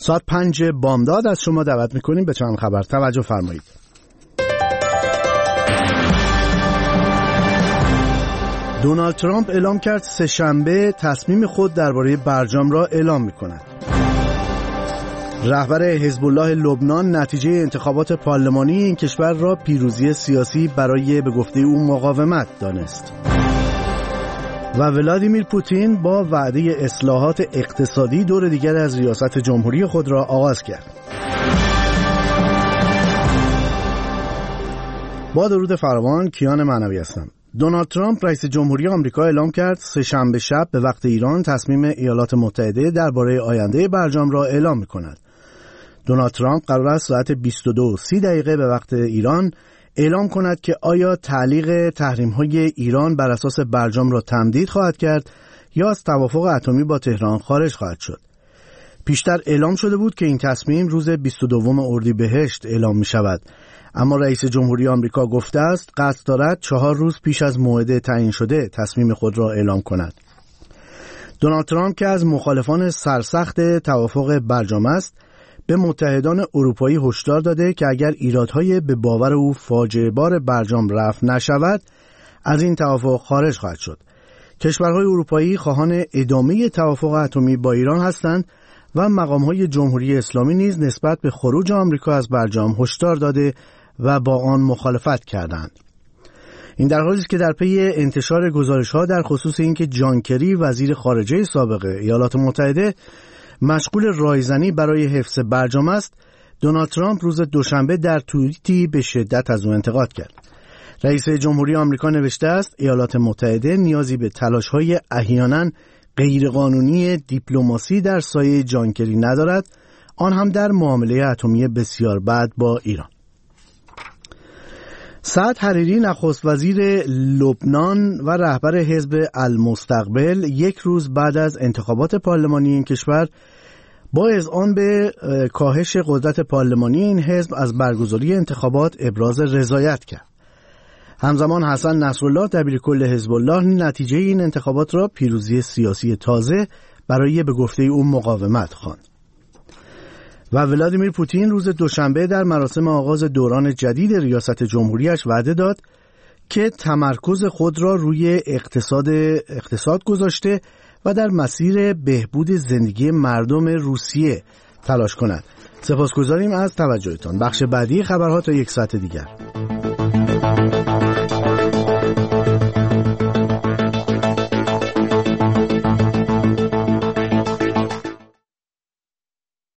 ساعت 5 بامداد از شما دعوت میکنیم به چند خبر. توجه فرمایید. دونالد ترامپ اعلام کرد سه‌شنبه تصمیم خود درباره برجام را اعلام میکند. رهبر حزب الله لبنان نتیجه انتخابات پارلمانی این کشور را پیروزی سیاسی برای به گفته او مقاومت دانست. و ولادیمیر پوتین با وعده اصلاحات اقتصادی دور دیگر از ریاست جمهوری خود را آغاز کرد. با درود فراوان، کیان معنوی هستم. دونالد ترامپ رئیس جمهوری آمریکا اعلام کرد سه‌شنبه شب به وقت ایران تصمیم ایالات متحده درباره آینده برجام را اعلام می‌کند. دونالد ترامپ قرار است ساعت 22:30 به وقت ایران اعلام کند که آیا تعلیق تحریم‌های ایران بر اساس برجام را تمدید خواهد کرد یا از توافق اتمی با تهران خارج خواهد شد. پیشتر اعلام شده بود که این تصمیم روز 22 اردیبهشت اعلام می شود، اما رئیس جمهوری آمریکا گفته است قصد دارد 4 روز پیش از موعد تعیین شده تصمیم خود را اعلام کند. دونالد ترامپ که از مخالفان سرسخت توافق برجام است، به متحدان اروپایی هشدار داده که اگر ایرادهای به باور او فاجعه بار برجام رفع نشود، از این توافق خارج خواهد شد. کشورهای اروپایی خواهان ادامه توافق اتمی با ایران هستند و مقامهای جمهوری اسلامی نیز نسبت به خروج آمریکا از برجام هشدار داده و با آن مخالفت کردند. این در حالی است که در پی انتشار گزارش‌ها در خصوص اینکه جان کری وزیر خارجه سابق ایالات متحده مشغول رایزنی برای حفظ برجام است، دونالد ترامپ روز دوشنبه در توییتی به شدت از او انتقاد کرد. رئیس جمهوری آمریکا نوشته است ایالات متحده نیازی به تلاش‌های احیانا غیرقانونی دیپلماسی در سایه جان کری ندارد، آن هم در معامله اتمی بسیار بد با ایران. سعد حریری نخست وزیر لبنان و رهبر حزب المستقبل یک روز بعد از انتخابات پارلمانی این کشور با اذعان به کاهش قدرت پارلمانی این حزب از برگزاری انتخابات ابراز رضایت کرد. همزمان حسن نصرالله دبیرکل حزب الله نتیجه این انتخابات را پیروزی سیاسی تازه برای به گفته او مقاومت خواند. و ولادیمیر پوتین روز دوشنبه در مراسم آغاز دوران جدید ریاست جمهوریش وعده داد که تمرکز خود را روی اقتصاد گذاشته و در مسیر بهبود زندگی مردم روسیه تلاش کند. سپاسگزاریم از توجهتان. بخش بعدی خبرها تا 1 ساعت دیگر.